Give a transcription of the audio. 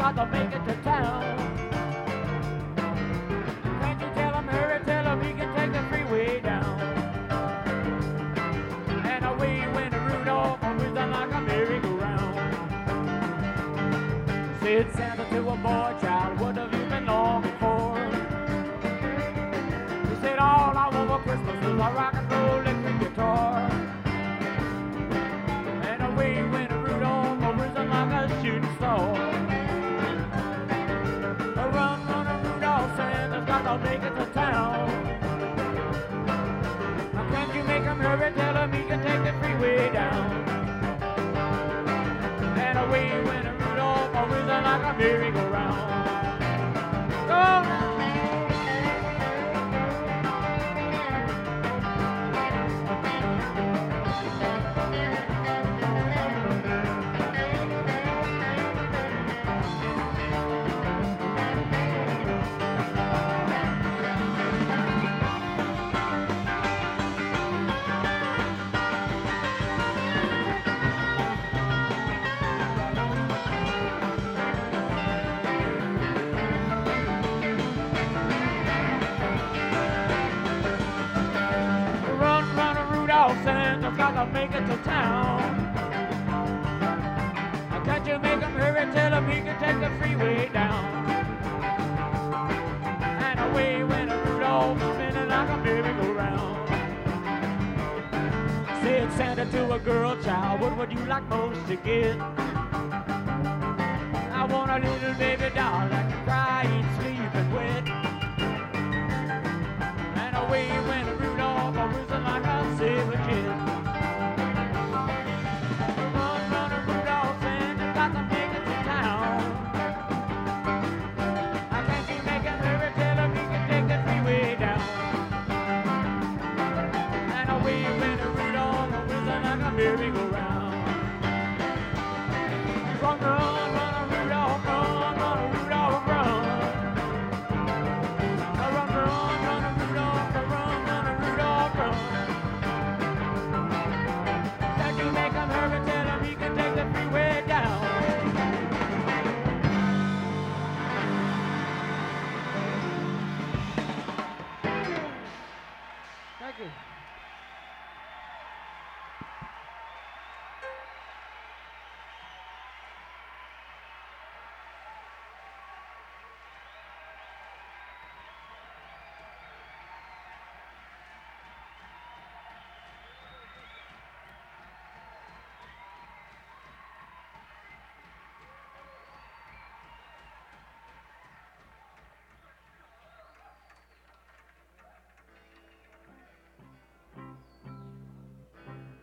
got to make it to town. Can't you tell him, hurry, tell him he can take the freeway down. And away went Rudolph, whizzing like a merry-go-round. Said Santa to a boy child, what have you been longing for? He said, all I want for Christmas is a rock and roll electric guitar. And away went Rudolph, whizzing like a shooting star. Run, run, Rudolph, Santa's got to make it to town. Now can't you make him hurry, tell him he can take the freeway down. And away went Rudolph, whizzing like a merry-go-round. Go now. Santa's got to make it to town. Now can't you make him hurry, tell him he can take the freeway down. And away went Rudolph, spinning like a merry-go-round. Said Santa to a girl child, what would you like most to get? I want a little baby doll that can cry, eat, sleep, and wet. And away went Rudolph, whizzing like a silver jet. Run, run, Rudolph, Santa's got to make it to town. Now can't you make him hurry, tell him he can take the freeway down. And away went Rudolph, whizzing like a merry-go-round.